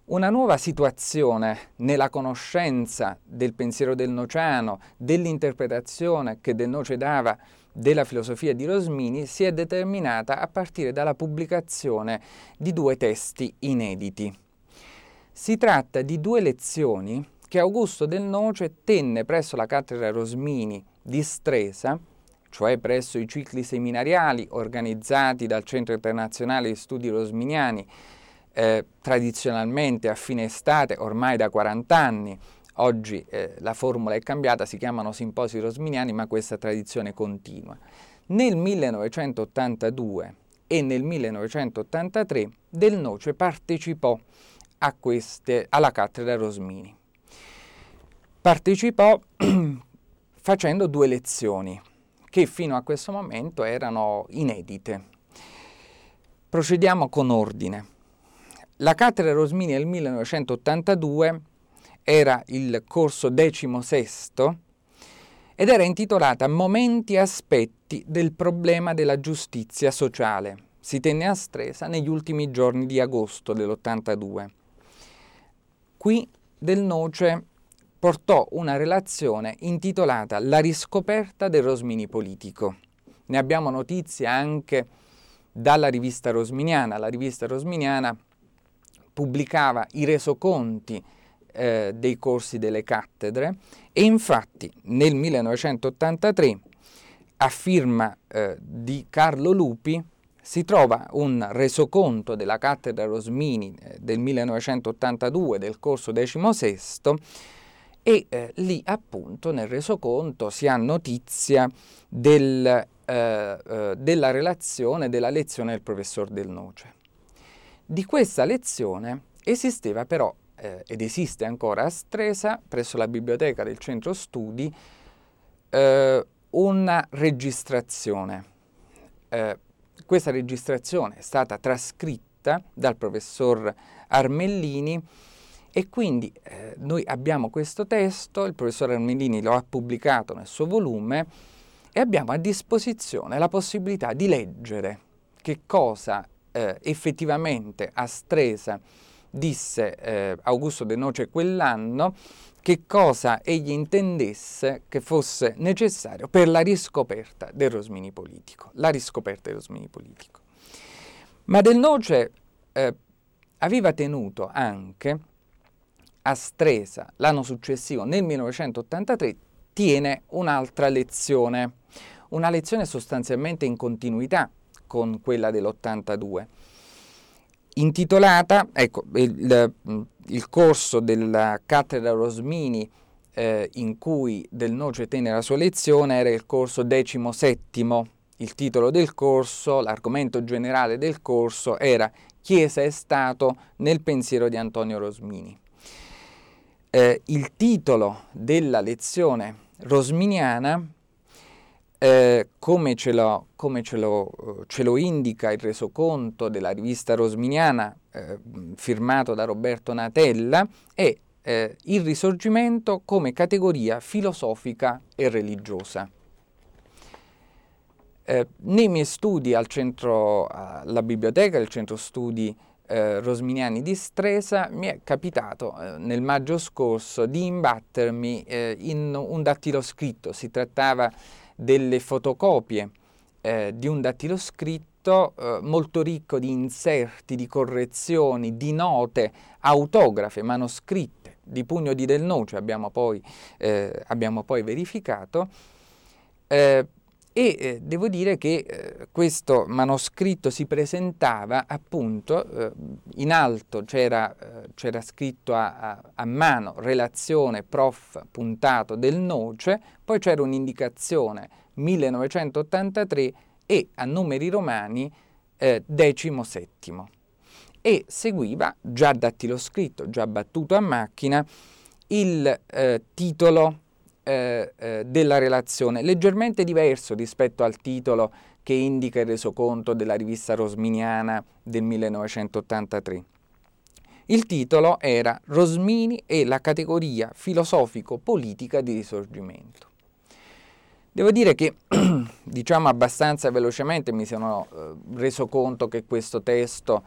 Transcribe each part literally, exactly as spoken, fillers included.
una nuova situazione nella conoscenza del pensiero del nociano, dell'interpretazione che Del Noce dava della filosofia di Rosmini, si è determinata a partire dalla pubblicazione di due testi inediti. Si tratta di due lezioni che Augusto Del Noce tenne presso la cattedra Rosmini di Stresa, cioè presso i cicli seminariali organizzati dal Centro Internazionale di Studi Rosminiani, eh, tradizionalmente a fine estate, ormai da quaranta anni. Oggi eh, la formula è cambiata, si chiamano simposi rosminiani, ma questa tradizione continua. Nel millenovecentottantadue e nel millenovecentottantatré Del Noce partecipò a queste, alla cattedra Rosmini. Partecipò facendo due lezioni che fino a questo momento erano inedite. Procediamo con ordine. La cattedra Rosmini del millenovecentottantadue era il corso decimosesto ed era intitolata Momenti e aspetti del problema della giustizia sociale. Si tenne a Stresa negli ultimi giorni di agosto dell'ottantadue. Qui Del Noce portò una relazione intitolata La riscoperta del Rosmini politico. Ne abbiamo notizie anche dalla rivista rosminiana. La rivista rosminiana pubblicava i resoconti eh, dei corsi delle cattedre e infatti nel millenovecentottantatré, a firma eh, di Carlo Lupi, si trova un resoconto della cattedra Rosmini eh, del millenovecentottantadue del corso decimosesto e eh, lì appunto nel resoconto si ha notizia del, eh, eh, della relazione della lezione del professor Del Noce. Di questa lezione esisteva però, eh, ed esiste ancora a Stresa, presso la biblioteca del centro studi, eh, una registrazione. Eh, questa registrazione è stata trascritta dal professor Armellini e quindi eh, noi abbiamo questo testo, il professor Armellini lo ha pubblicato nel suo volume e abbiamo a disposizione la possibilità di leggere che cosa eh, effettivamente a Stresa disse eh, Augusto Del Noce quell'anno, che cosa egli intendesse che fosse necessario per la riscoperta del Rosmini politico, la riscoperta del Rosmini politico. Ma Del Noce eh, aveva tenuto anche a Stresa l'anno successivo, nel millenovecentottantatré, tiene un'altra lezione, una lezione sostanzialmente in continuità con quella dell'ottantadue, intitolata, ecco, il, il corso della cattedra Rosmini eh, in cui Del Noce tenne la sua lezione era il corso decimosettimo. Il titolo del corso, l'argomento generale del corso era Chiesa e Stato nel pensiero di Antonio Rosmini. Eh, il titolo della lezione rosminiana, eh, come, ce lo, come ce, lo, ce lo indica il resoconto della rivista rosminiana eh, firmato da Roberto Natella, è eh, il Risorgimento come categoria filosofica e religiosa. Eh, nei miei studi al centro, alla biblioteca del centro studi eh, rosminiani di Stresa, mi è capitato eh, nel maggio scorso di imbattermi eh, in un dattiloscritto. Si trattava delle fotocopie eh, di un dattiloscritto eh, molto ricco di inserti, di correzioni, di note autografe, manoscritte, di pugno di Del Noce, abbiamo poi, eh, abbiamo poi verificato, eh, e eh, devo dire che eh, questo manoscritto si presentava appunto, eh, in alto c'era, eh, c'era scritto a, a, a mano relazione prof puntato Del Noce, poi c'era un'indicazione millenovecentottantatré e a numeri romani eh, decimo settimo, e seguiva già dattiloscritto, già battuto a macchina, il eh, titolo Eh, eh, della relazione, leggermente diverso rispetto al titolo che indica il resoconto della rivista rosminiana del millenovecentottantatré. Il titolo era Rosmini e la categoria filosofico-politica di Risorgimento. Devo dire che, diciamo abbastanza velocemente, mi sono eh, reso conto che questo testo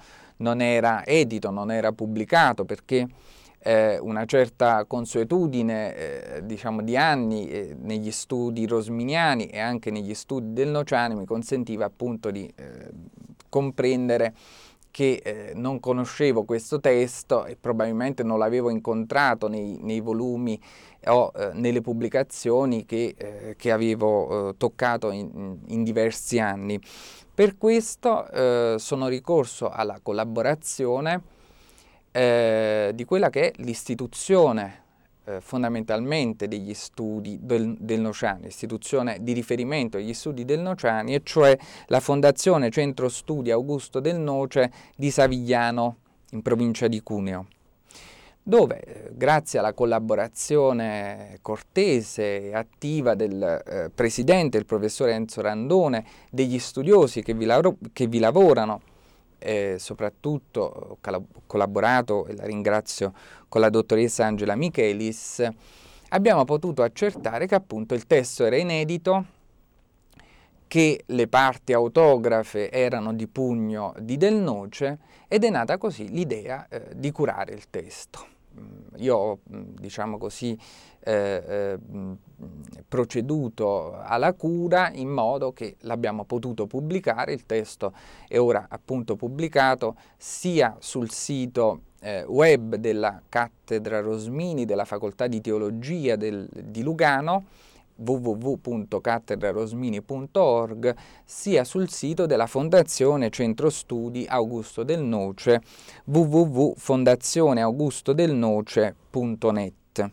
non era edito, non era pubblicato, perché eh, una certa consuetudine eh, diciamo di anni eh, negli studi rosminiani e anche negli studi del Nociano mi consentiva appunto di eh, comprendere che eh, non conoscevo questo testo e probabilmente non l'avevo incontrato nei, nei volumi o eh, nelle pubblicazioni che, eh, che avevo eh, toccato in, in diversi anni. Per questo eh, sono ricorso alla collaborazione eh, di quella che è l'istituzione eh, fondamentalmente degli studi del, del Nociani, istituzione di riferimento agli studi del Nociani, e cioè la Fondazione Centro Studi Augusto del Noce di Savigliano, in provincia di Cuneo, dove eh, grazie alla collaborazione cortese e attiva del eh, presidente, il professore Enzo Randone, degli studiosi che vi, lavoro, che vi lavorano, eh, soprattutto ho collaborato, e la ringrazio, con la dottoressa Angela Michelis, abbiamo potuto accertare che appunto il testo era inedito, che le parti autografe erano di pugno di Del Noce, ed è nata così l'idea eh, di curare il testo. Io ho, diciamo così, eh, eh, proceduto alla cura in modo che l'abbiamo potuto pubblicare. Il testo è ora appunto pubblicato sia sul sito eh, web della Cattedra Rosmini della Facoltà di Teologia del, di Lugano, w w w punto cattedra rosmini punto org, sia sul sito della Fondazione Centro Studi Augusto del Noce, w w w punto fondazione augusto del noce punto net.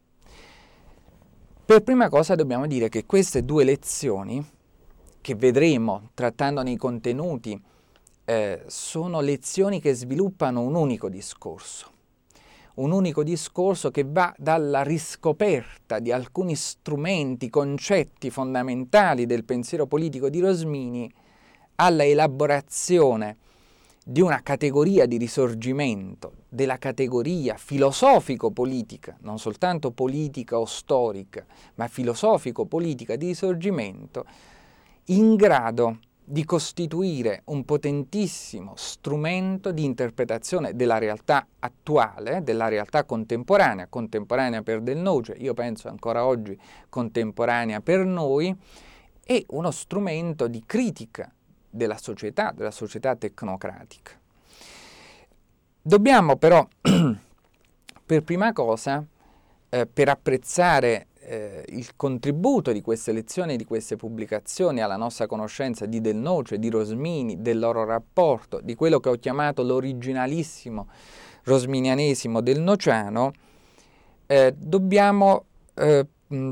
Per prima cosa dobbiamo dire che queste due lezioni, che vedremo trattando nei contenuti, eh, sono lezioni che sviluppano un unico discorso. Un unico discorso che va dalla riscoperta di alcuni strumenti, concetti fondamentali del pensiero politico di Rosmini, alla elaborazione di una categoria di risorgimento, della categoria filosofico-politica, non soltanto politica o storica, ma filosofico-politica di risorgimento, in grado di costituire un potentissimo strumento di interpretazione della realtà attuale, della realtà contemporanea, contemporanea per Del Noce, io penso ancora oggi contemporanea per noi, e uno strumento di critica della società, della società tecnocratica. Dobbiamo però, per prima cosa, eh, per apprezzare Eh, il contributo di queste lezioni e di queste pubblicazioni alla nostra conoscenza di Del Noce, di Rosmini, del loro rapporto, di quello che ho chiamato l'originalissimo rosminianesimo del Nociano, eh, dobbiamo eh, mh,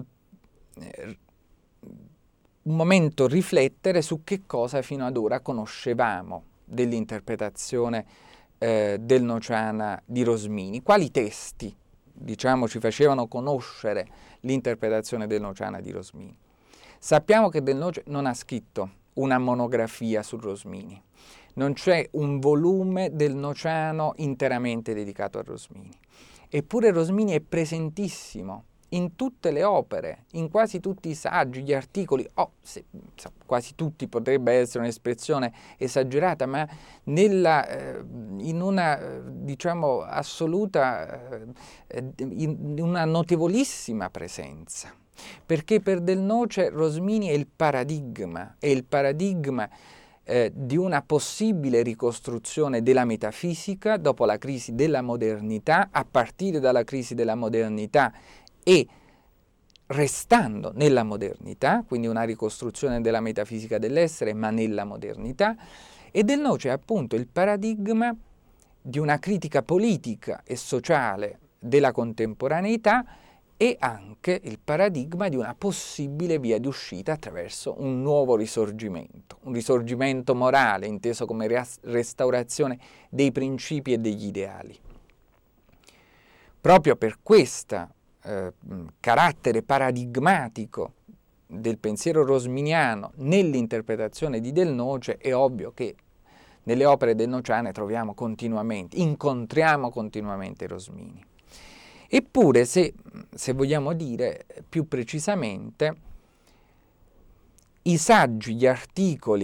un momento riflettere su che cosa fino ad ora conoscevamo dell'interpretazione eh, del Nociana di Rosmini, quali testi, diciamo, ci facevano conoscere l'interpretazione del Nociana di Rosmini. Sappiamo che Del Noce non ha scritto una monografia su Rosmini, non c'è un volume del Nociano interamente dedicato a Rosmini, eppure Rosmini è presentissimo in tutte le opere, in quasi tutti i saggi, gli articoli, oh, se, quasi tutti potrebbe essere un'espressione esagerata, ma nella, eh, in una, diciamo, assoluta, eh, in una notevolissima presenza. Perché per Del Noce Rosmini è il paradigma, è il paradigma eh, di una possibile ricostruzione della metafisica dopo la crisi della modernità, a partire dalla crisi della modernità e restando nella modernità, quindi una ricostruzione della metafisica dell'essere, ma nella modernità, e Del Noce è appunto il paradigma di una critica politica e sociale della contemporaneità e anche il paradigma di una possibile via di uscita attraverso un nuovo risorgimento, un risorgimento morale, inteso come restaurazione dei principi e degli ideali. Proprio per questa Eh, carattere paradigmatico del pensiero rosminiano nell'interpretazione di Del Noce, è ovvio che nelle opere del Nociane troviamo continuamente, incontriamo continuamente Rosmini. Eppure, se, se vogliamo dire più precisamente, i saggi, gli articoli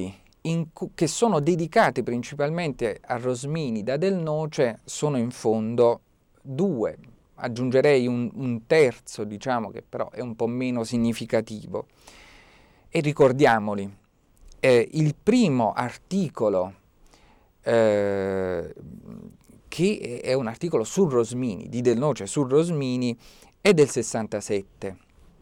in cu- che sono dedicati principalmente a Rosmini da Del Noce sono in fondo due, aggiungerei un, un terzo, diciamo, che però è un po' meno significativo. E ricordiamoli, eh, il primo articolo, eh, che è un articolo su Rosmini, di Del Noce su Rosmini, è del sessantasette.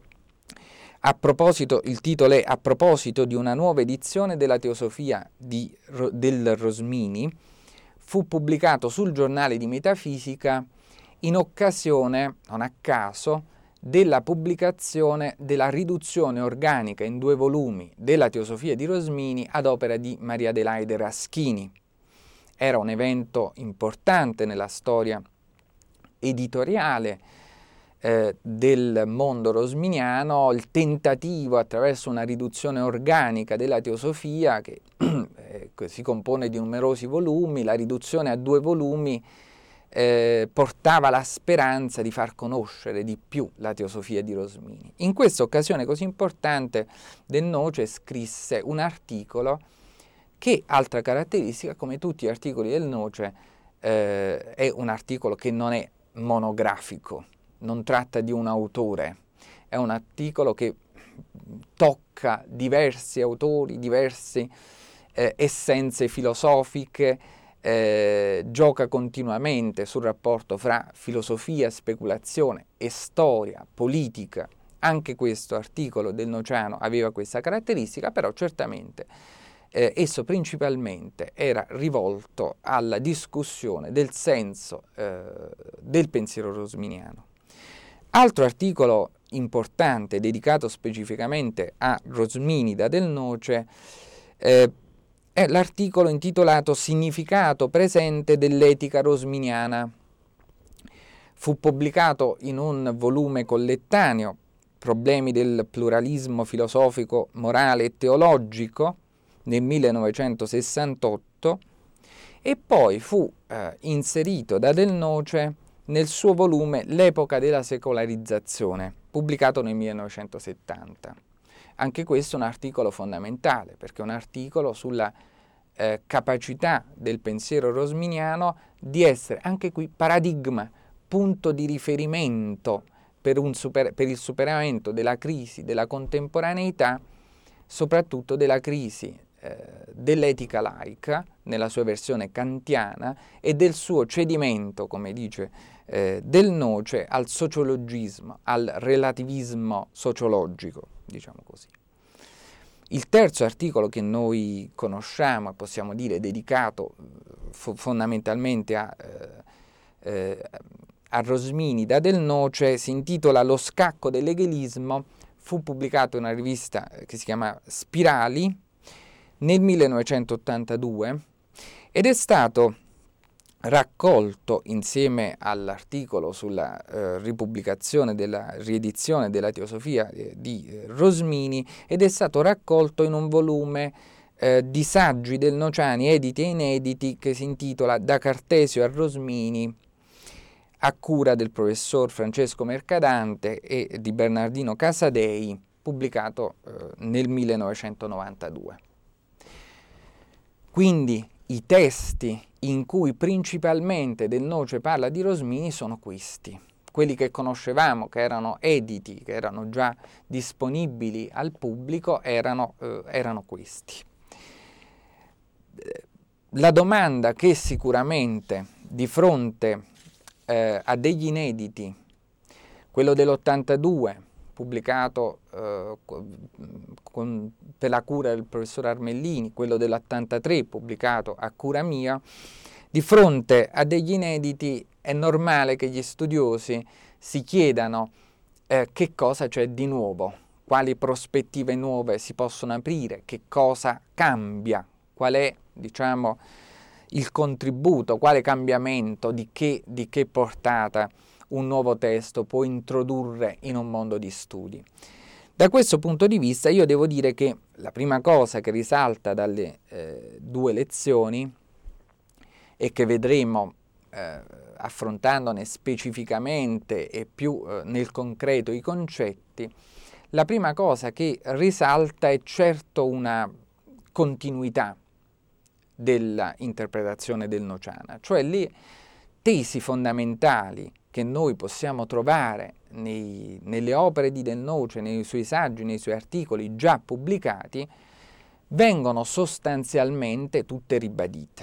A proposito, il titolo è A proposito di una nuova edizione della Teosofia di, del Rosmini, fu pubblicato sul Giornale di Metafisica in occasione, non a caso, della pubblicazione della riduzione organica in due volumi della Teosofia di Rosmini ad opera di Maria Adelaide Raschini. Era un evento importante nella storia editoriale eh, del mondo rosminiano, il tentativo attraverso una riduzione organica della Teosofia, che eh, si compone di numerosi volumi, la riduzione a due volumi Eh, portava la speranza di far conoscere di più la Teosofia di Rosmini. In questa occasione così importante Del Noce scrisse un articolo che, altra caratteristica, come tutti gli articoli del Noce, eh, è un articolo che non è monografico, non tratta di un autore, è un articolo che tocca diversi autori, diverse eh, essenze filosofiche, Eh, gioca continuamente sul rapporto fra filosofia, speculazione e storia, politica. Anche questo articolo del Nociano aveva questa caratteristica, però certamente eh, esso principalmente era rivolto alla discussione del senso eh, del pensiero rosminiano. Altro articolo importante dedicato specificamente a Rosmini da Del Noce eh, è l'articolo intitolato Significato presente dell'etica rosminiana. Fu pubblicato in un volume collettaneo, Problemi del pluralismo filosofico, morale e teologico, nel millenovecentosessantotto, e poi fu eh, inserito da Del Noce nel suo volume L'epoca della secolarizzazione, pubblicato nel millenovecentosettanta. Anche questo è un articolo fondamentale, perché è un articolo sulla eh, capacità del pensiero rosminiano di essere, anche qui, paradigma, punto di riferimento per, un super, per il superamento della crisi della contemporaneità, soprattutto della crisi eh, dell'etica laica, nella sua versione kantiana, e del suo cedimento, come dice eh, Del Noce, al sociologismo, al relativismo sociologico, diciamo così. Il terzo articolo che noi conosciamo, possiamo dire dedicato fo- fondamentalmente a, eh, eh, a Rosmini da Del Noce, si intitola Lo scacco dell'egelismo, fu pubblicato in una rivista che si chiama Spirali nel millenovecentottantadue ed è stato raccolto insieme all'articolo sulla eh, ripubblicazione della riedizione della Teosofia eh, di eh, Rosmini ed è stato raccolto in un volume eh, di saggi del Nociani editi e inediti che si intitola Da Cartesio a Rosmini, a cura del professor Francesco Mercadante e di Bernardino Casadei, pubblicato eh, nel millenovecentonovantadue. Quindi i testi in cui principalmente Del Noce parla di Rosmini sono questi. Quelli che conoscevamo, che erano editi, che erano già disponibili al pubblico, erano, eh, erano questi. La domanda che sicuramente di fronte eh, a degli inediti, quello dell'ottantadue, pubblicato eh, con, per la cura del professor Armellini, quello dell'ottantatré pubblicato a cura mia, di fronte a degli inediti è normale che gli studiosi si chiedano eh, che cosa c'è di nuovo, quali prospettive nuove si possono aprire, che cosa cambia, qual è, diciamo, il contributo, quale cambiamento, di che, di che portata un nuovo testo può introdurre in un mondo di studi. Da questo punto di vista io devo dire che la prima cosa che risalta dalle eh, due lezioni e che vedremo eh, affrontandone specificamente e più eh, nel concreto i concetti, la prima cosa che risalta è certo una continuità dell'interpretazione del Nociana, cioè le tesi fondamentali che noi possiamo trovare nei, nelle opere di Del Noce, nei suoi saggi, nei suoi articoli già pubblicati, vengono sostanzialmente tutte ribadite.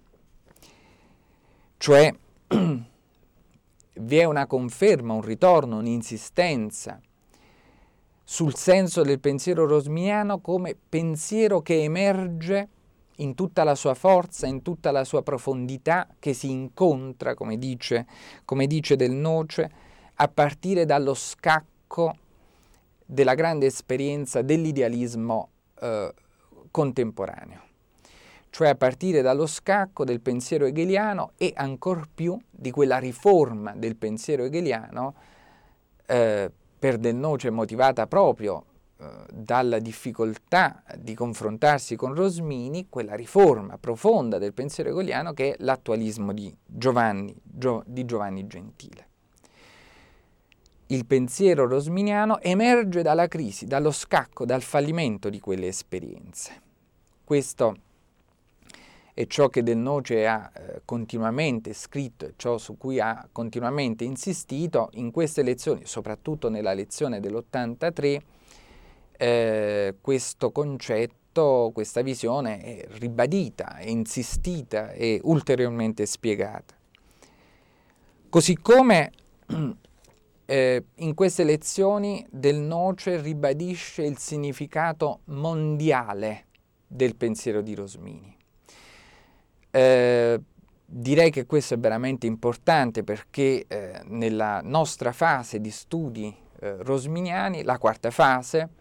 Cioè vi è una conferma, un ritorno, un'insistenza sul senso del pensiero rosminiano come pensiero che emerge in tutta la sua forza, in tutta la sua profondità, che si incontra, come dice, come dice Del Noce, a partire dallo scacco della grande esperienza dell'idealismo eh, contemporaneo, cioè a partire dallo scacco del pensiero hegeliano e ancor più di quella riforma del pensiero hegeliano eh, per Del Noce motivata proprio dalla difficoltà di confrontarsi con Rosmini, quella riforma profonda del pensiero hegeliano che è l'attualismo di Giovanni, Gio, di Giovanni Gentile. Il pensiero rosminiano emerge dalla crisi, dallo scacco, dal fallimento di quelle esperienze. Questo è ciò che Del Noce ha eh, continuamente scritto e ciò su cui ha continuamente insistito in queste lezioni, soprattutto nella lezione dell'ottantatré. Eh, questo concetto, questa visione è ribadita, è insistita e ulteriormente spiegata. Così come eh, in queste lezioni Del Noce ribadisce il significato mondiale del pensiero di Rosmini. Eh, direi che questo è veramente importante perché eh, nella nostra fase di studi eh, rosminiani, la quarta fase,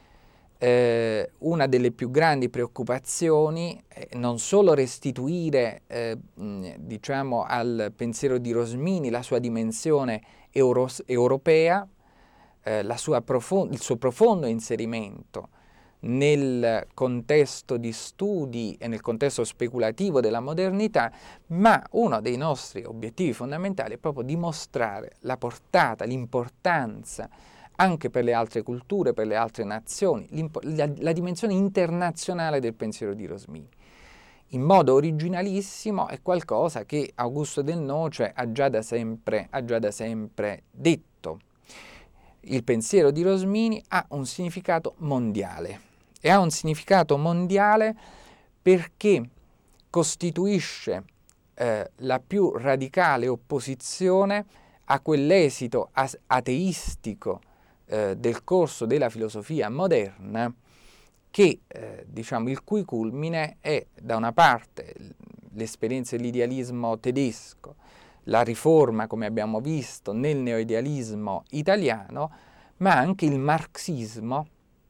Eh, una delle più grandi preoccupazioni è non solo restituire eh, diciamo al pensiero di Rosmini la sua dimensione euro- europea, eh, la sua profo- il suo profondo inserimento nel contesto di studi e nel contesto speculativo della modernità, ma uno dei nostri obiettivi fondamentali è proprio dimostrare la portata, l'importanza anche per le altre culture, per le altre nazioni, la, la dimensione internazionale del pensiero di Rosmini. In modo originalissimo è qualcosa che Augusto Del Noce ha già da sempre, ha già da sempre detto. Il pensiero di Rosmini ha un significato mondiale e ha un significato mondiale perché costituisce eh, la più radicale opposizione a quell'esito ateistico Eh, del corso della filosofia moderna che, eh, diciamo, il cui culmine è da una parte l'esperienza dell'idealismo tedesco, la riforma, come abbiamo visto, nel neoidealismo italiano, ma anche il marxismo,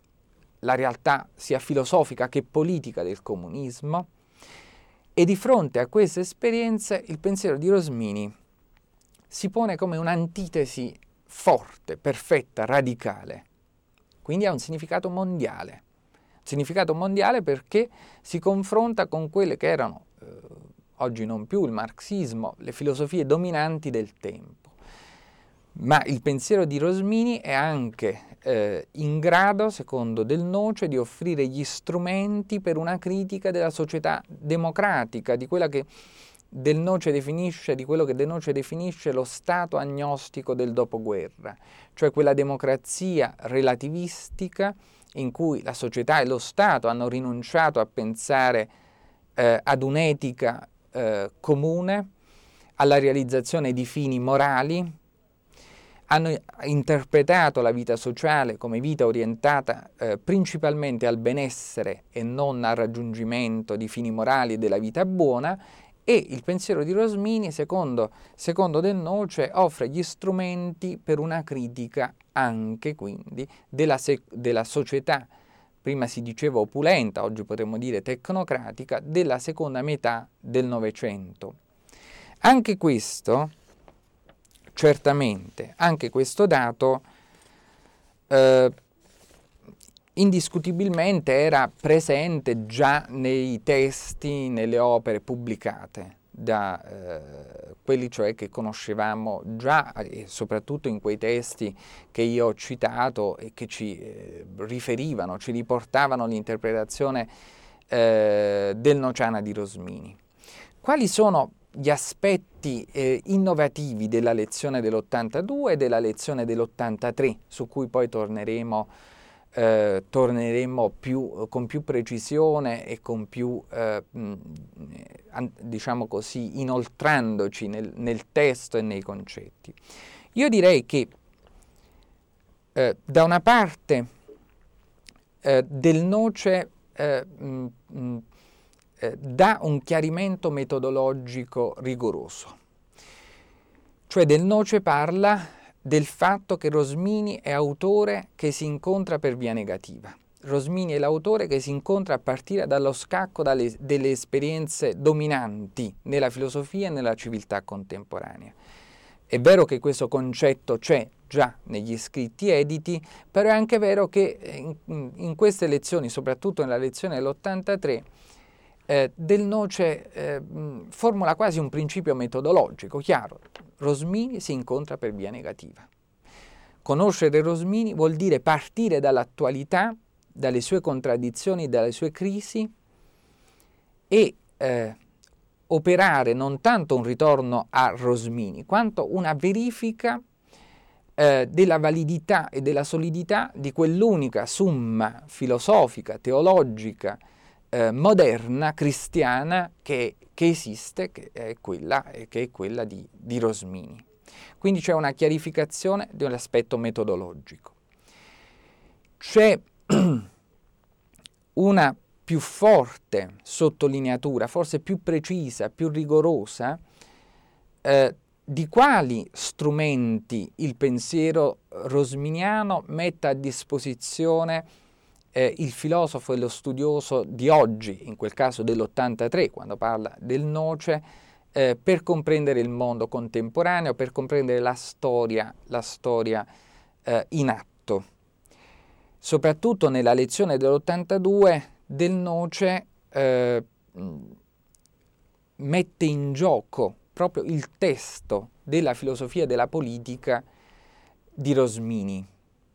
la realtà sia filosofica che politica del comunismo, e di fronte a queste esperienze il pensiero di Rosmini si pone come un'antitesi forte, perfetta, radicale. Quindi ha un significato mondiale. Un significato mondiale perché si confronta con quelle che erano, eh, oggi non più il marxismo, le filosofie dominanti del tempo. Ma il pensiero di Rosmini è anche eh, in grado, secondo Del Noce, di offrire gli strumenti per una critica della società democratica, di quella che Del Noce definisce, di quello che Del Noce definisce lo stato agnostico del dopoguerra, cioè quella democrazia relativistica in cui la società e lo Stato hanno rinunciato a pensare eh, ad un'etica eh, comune, alla realizzazione di fini morali, hanno interpretato la vita sociale come vita orientata eh, principalmente al benessere e non al raggiungimento di fini morali e della vita buona. E il pensiero di Rosmini, secondo, secondo Del Noce, offre gli strumenti per una critica anche, quindi, della, sec- della società, prima si diceva opulenta, oggi potremmo dire tecnocratica, della seconda metà del Novecento. Anche questo, certamente, anche questo dato, eh, indiscutibilmente era presente già nei testi, nelle opere pubblicate, da eh, quelli cioè che conoscevamo già, e soprattutto in quei testi che io ho citato e che ci eh, riferivano, ci riportavano l'interpretazione eh, del Nociana di Rosmini. Quali sono gli aspetti eh, innovativi della lezione dell'ottantadue e della lezione dell'ottantatré, su cui poi torneremo, eh, torneremo più, con più precisione e con più, eh, mh, diciamo così, inoltrandoci nel, nel testo e nei concetti. Io direi che eh, da una parte eh, del Noce eh, mh, mh, eh, dà un chiarimento metodologico rigoroso, cioè del Noce parla del fatto che Rosmini è autore che si incontra per via negativa. Rosmini è l'autore che si incontra a partire dallo scacco dalle, delle esperienze dominanti nella filosofia e nella civiltà contemporanea. È vero che questo concetto c'è già negli scritti editi, però è anche vero che in, in queste lezioni, soprattutto nella lezione dell'ottantatré, eh, del Noce eh, formula quasi un principio metodologico, chiaro. Rosmini si incontra per via negativa. Conoscere Rosmini vuol dire partire dall'attualità, dalle sue contraddizioni, dalle sue crisi e eh, operare non tanto un ritorno a Rosmini, quanto una verifica eh, della validità e della solidità di quell'unica summa filosofica, teologica, eh, moderna, cristiana che, che esiste, che è quella, che è quella di, di Rosmini. Quindi c'è una chiarificazione di un aspetto metodologico. C'è una più forte sottolineatura, forse più precisa, più rigorosa, eh, di quali strumenti il pensiero rosminiano metta a disposizione eh, il filosofo e lo studioso di oggi, in quel caso dell'ottantatré, quando parla del Noce, eh, per comprendere il mondo contemporaneo, per comprendere la storia, la storia eh, in atto. Soprattutto nella lezione dell'ottantadue del Noce eh, mette in gioco proprio il testo della filosofia della politica di Rosmini,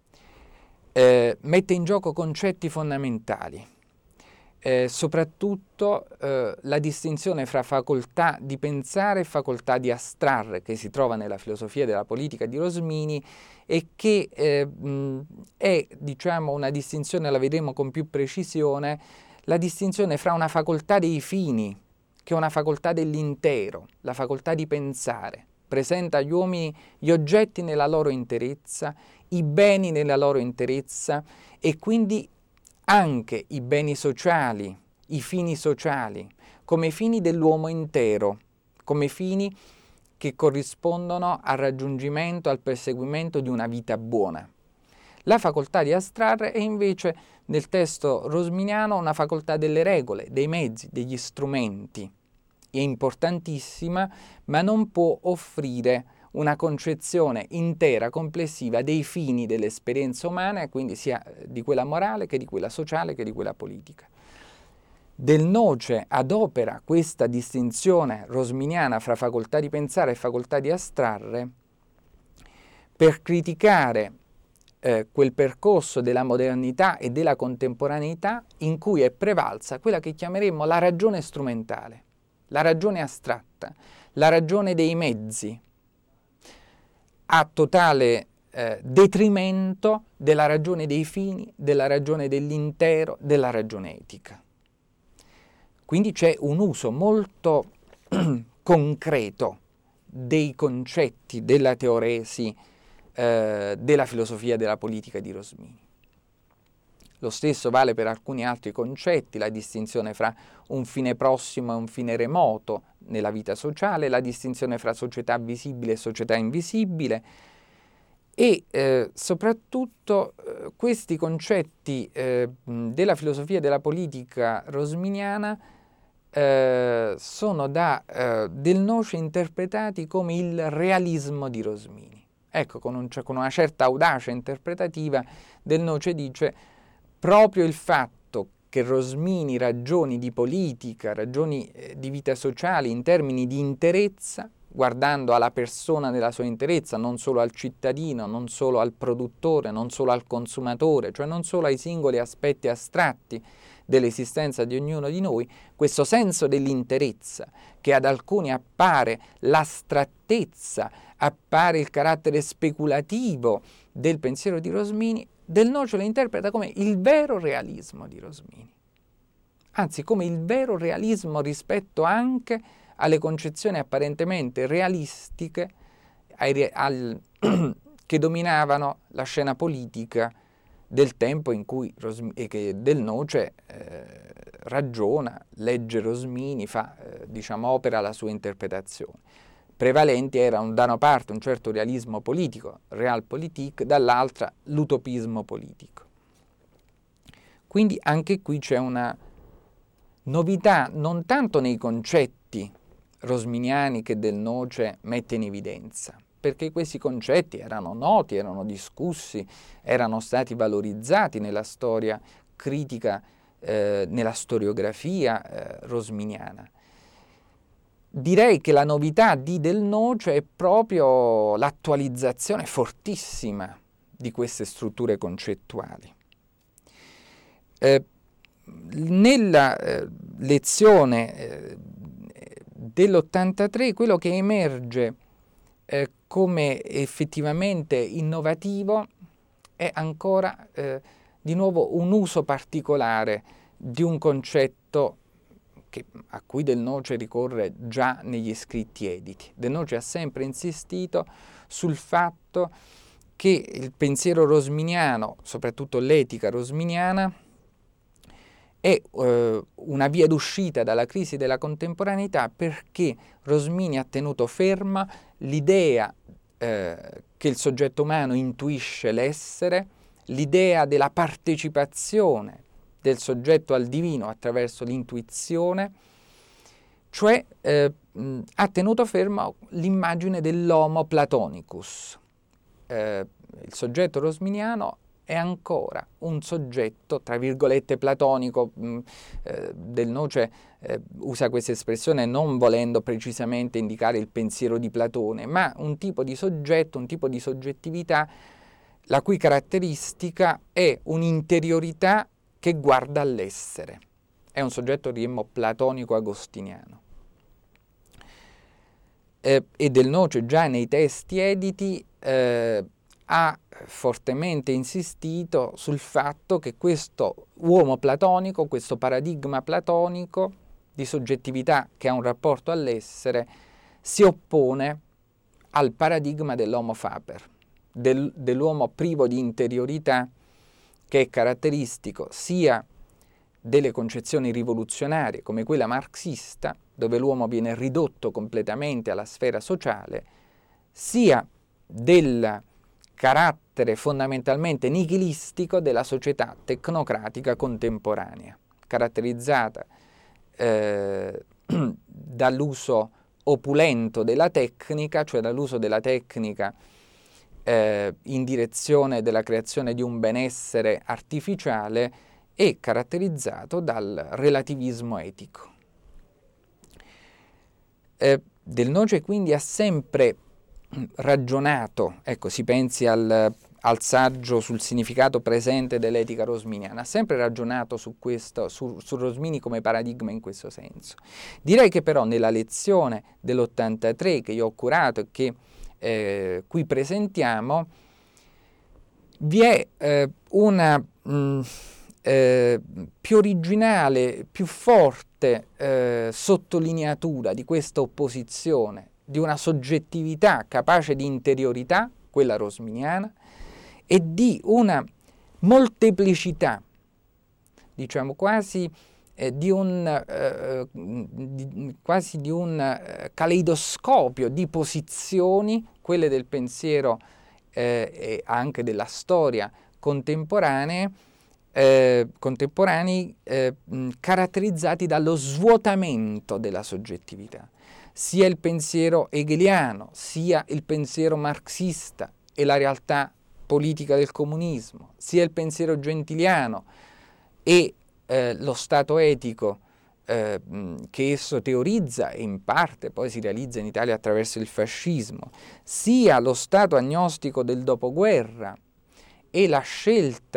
eh, mette in gioco concetti fondamentali, eh, soprattutto eh, la distinzione fra facoltà di pensare e facoltà di astrarre che si trova nella filosofia della politica di Rosmini e che eh, mh, è, diciamo, una distinzione, la vedremo con più precisione, la distinzione fra una facoltà dei fini, che è una facoltà dell'intero, la facoltà di pensare, presenta agli uomini gli oggetti nella loro interezza, i beni nella loro interezza e quindi anche i beni sociali, i fini sociali, come fini dell'uomo intero, come fini che corrispondono al raggiungimento, al perseguimento di una vita buona. La facoltà di astrarre è invece nel testo rosminiano una facoltà delle regole, dei mezzi, degli strumenti. È importantissima, ma non può offrire una concezione intera, complessiva dei fini dell'esperienza umana, quindi sia di quella morale che di quella sociale che di quella politica. Del Noce adopera questa distinzione rosminiana fra facoltà di pensare e facoltà di astrarre per criticare eh, quel percorso della modernità e della contemporaneità in cui è prevalsa quella che chiameremmo la ragione strumentale, la ragione astratta, la ragione dei mezzi, a totale eh, detrimento della ragione dei fini, della ragione dell'intero, della ragione etica. Quindi c'è un uso molto concreto dei concetti della teoresi eh, della filosofia della politica di Rosmini. Lo stesso vale per alcuni altri concetti, la distinzione fra un fine prossimo e un fine remoto nella vita sociale, la distinzione fra società visibile e società invisibile e eh, soprattutto eh, questi concetti eh, della filosofia della politica rosminiana eh, sono da eh, del Noce interpretati come il realismo di Rosmini. Ecco, con, un, cioè, con una certa audacia interpretativa del Noce dice proprio il fatto che Rosmini ragioni di politica, ragioni eh, di vita sociale in termini di interezza, guardando alla persona nella sua interezza, non solo al cittadino, non solo al produttore, non solo al consumatore, cioè non solo ai singoli aspetti astratti dell'esistenza di ognuno di noi, questo senso dell'interezza, che ad alcuni appare l'astrattezza, appare il carattere speculativo del pensiero di Rosmini, Del Noce lo interpreta come il vero realismo di Rosmini, anzi come il vero realismo rispetto anche alle concezioni apparentemente realistiche ai, al, che dominavano la scena politica del tempo in cui Rosmini, e che Del Noce eh, ragiona, legge Rosmini, fa, eh, diciamo, opera la sua interpretazione. Prevalenti erano da una parte un certo realismo politico, realpolitik, dall'altra l'utopismo politico. Quindi anche qui c'è una novità non tanto nei concetti rosminiani che Del Noce mette in evidenza, perché questi concetti erano noti, erano discussi, erano stati valorizzati nella storia critica, eh, nella storiografia eh, rosminiana. Direi che la novità di Del Noce è proprio l'attualizzazione fortissima di queste strutture concettuali. Eh, nella eh, lezione eh, dell'ottantatré quello che emerge eh, come effettivamente innovativo è ancora eh, di nuovo un uso particolare di un concetto che, a cui Del Noce ricorre già negli scritti editi. Del Noce ha sempre insistito sul fatto che il pensiero rosminiano, soprattutto l'etica rosminiana, è eh, una via d'uscita dalla crisi della contemporaneità, perché Rosmini ha tenuto ferma l'idea eh, che il soggetto umano intuisce l'essere, l'idea della partecipazione del soggetto al divino attraverso l'intuizione, cioè eh, mh, ha tenuto ferma l'immagine dell'homo platonicus. Eh, il soggetto rosminiano è ancora un soggetto, tra virgolette, platonico. mh, eh, Del Noce eh, usa questa espressione non volendo precisamente indicare il pensiero di Platone, ma un tipo di soggetto, un tipo di soggettività la cui caratteristica è un'interiorità che guarda all'essere. È un soggetto, diremmo, platonico-agostiniano. Eh, e Del Noce già nei testi editi eh, ha fortemente insistito sul fatto che questo uomo platonico, questo paradigma platonico di soggettività che ha un rapporto all'essere, si oppone al paradigma dell'homo faber, del, dell'uomo privo di interiorità, che è caratteristico sia delle concezioni rivoluzionarie come quella marxista, dove l'uomo viene ridotto completamente alla sfera sociale, sia del carattere fondamentalmente nichilistico della società tecnocratica contemporanea, caratterizzata eh, dall'uso opulento della tecnica, cioè dall'uso della tecnica eh, in direzione della creazione di un benessere artificiale, e caratterizzato dal relativismo etico. Eh, Del Noce quindi ha sempre ragionato, ecco, si pensi al, al saggio sul significato presente dell'etica rosminiana, ha sempre ragionato su questo, su, su Rosmini come paradigma in questo senso. Direi che però nella lezione dell'ottantatré che io ho curato e che eh, qui presentiamo, vi è eh, una mh, eh, più originale, più forte eh, sottolineatura di questa opposizione di una soggettività capace di interiorità, quella rosminiana, e di una molteplicità, diciamo quasi eh, di un, eh, di, quasi di un eh, caleidoscopio di posizioni, quelle del pensiero eh, e anche della storia contemporanee, eh, contemporanei, eh, mh, caratterizzati dallo svuotamento della soggettività. Sia il pensiero hegeliano, sia il pensiero marxista e la realtà politica del comunismo, sia il pensiero gentiliano e eh, lo stato etico eh, che esso teorizza e in parte poi si realizza in Italia attraverso il fascismo, sia lo stato agnostico del dopoguerra e la scelta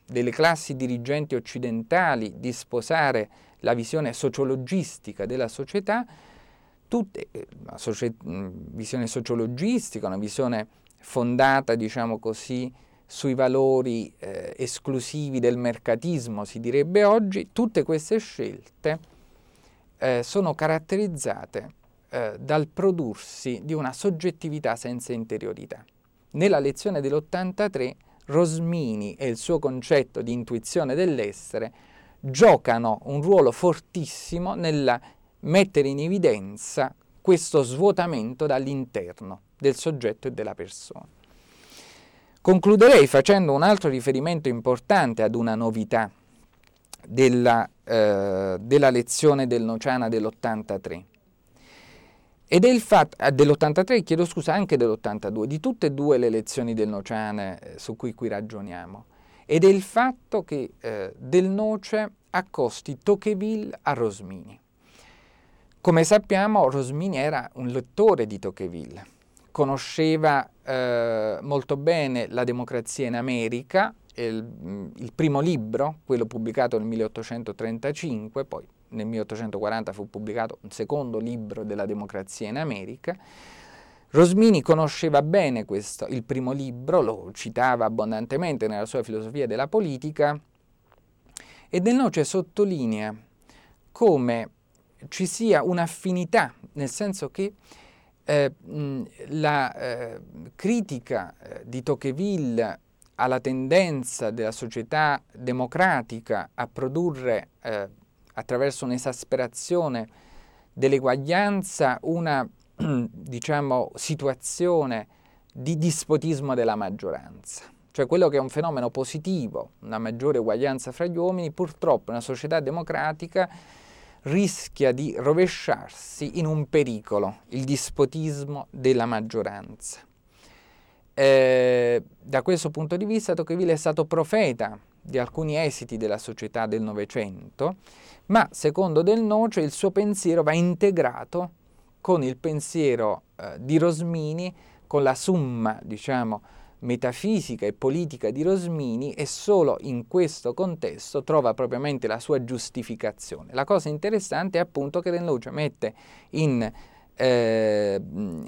delle classi dirigenti occidentali di sposare la visione sociologistica della società, tutte, una socie- visione sociologistica, una visione fondata, diciamo così, sui valori eh, esclusivi del mercatismo, si direbbe oggi, tutte queste scelte eh, sono caratterizzate eh, dal prodursi di una soggettività senza interiorità. Nella lezione dell'ottantatré Rosmini e il suo concetto di intuizione dell'essere giocano un ruolo fortissimo nel mettere in evidenza questo svuotamento dall'interno del soggetto e della persona. Concluderei facendo un altro riferimento importante ad una novità della, eh, della lezione del Nociana dell'ottantatré. Ed è il fatto, eh, dell'ottantatré, chiedo scusa, anche dell'ottantadue, di tutte e due le lezioni del Nociana eh, su cui qui ragioniamo, ed è il fatto che eh, Del Noce accosti Tocqueville a Rosmini. Come sappiamo, Rosmini era un lettore di Tocqueville, conosceva eh, molto bene La democrazia in America, il, il primo libro, quello pubblicato nel milleottocentotrentacinque, poi nel milleottocentoquaranta fu pubblicato un secondo libro della democrazia in America. Rosmini conosceva bene questo, il primo libro, lo citava abbondantemente nella sua filosofia della politica, e Del Noce sottolinea come ci sia un'affinità, nel senso che eh, la eh, critica eh, di Tocqueville alla tendenza della società democratica a produrre eh, attraverso un'esasperazione dell'eguaglianza una diciamo situazione di dispotismo della maggioranza, cioè quello che è un fenomeno positivo, una maggiore uguaglianza fra gli uomini, purtroppo una società democratica rischia di rovesciarsi in un pericolo, il dispotismo della maggioranza. Eh, da questo punto di vista Tocqueville è stato profeta di alcuni esiti della società del Novecento, ma secondo Del Noce il suo pensiero va integrato con il pensiero eh, di Rosmini, con la summa, diciamo, metafisica e politica di Rosmini, e solo in questo contesto trova propriamente la sua giustificazione. La cosa interessante è appunto che Del Noce mette in eh,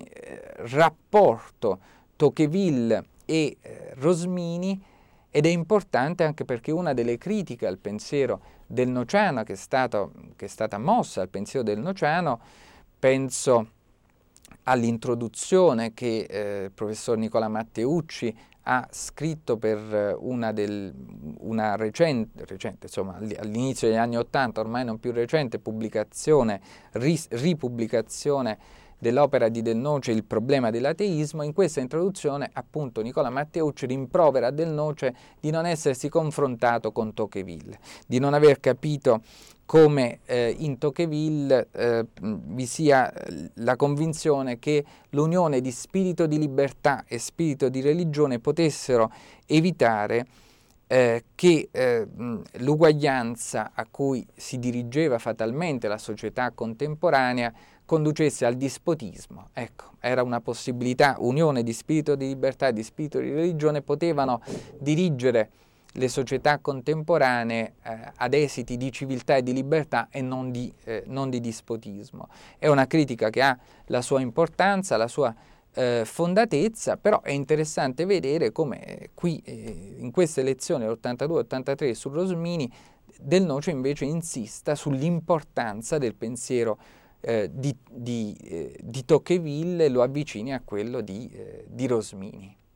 rapporto Tocqueville e eh, Rosmini, ed è importante anche perché una delle critiche al pensiero del Nociano che è, stato, che è stata mossa al pensiero del Nociano, penso all'introduzione che eh, il professor Nicola Matteucci ha scritto per una, del, una recente, recente, insomma all'inizio degli anni Ottanta, ormai non più recente, pubblicazione, ris, ripubblicazione dell'opera di Del Noce, Il problema dell'ateismo. In questa introduzione appunto Nicola Matteucci rimprovera a Del Noce di non essersi confrontato con Tocqueville, di non aver capito come eh, in Tocqueville eh, vi sia la convinzione che l'unione di spirito di libertà e spirito di religione potessero evitare eh, che eh, l'uguaglianza a cui si dirigeva fatalmente la società contemporanea conducesse al dispotismo. Ecco, era una possibilità, unione di spirito di libertà e di spirito di religione potevano dirigere le società contemporanee eh, ad esiti di civiltà e di libertà e non di, eh, non di dispotismo. È una critica che ha la sua importanza, la sua eh, fondatezza, però è interessante vedere come eh, qui eh, in queste lezioni ottantadue ottantatré su Rosmini Del Noce invece insista sull'importanza del pensiero eh, di, di, eh, di Tocqueville e lo avvicini a quello di, eh, di Rosmini.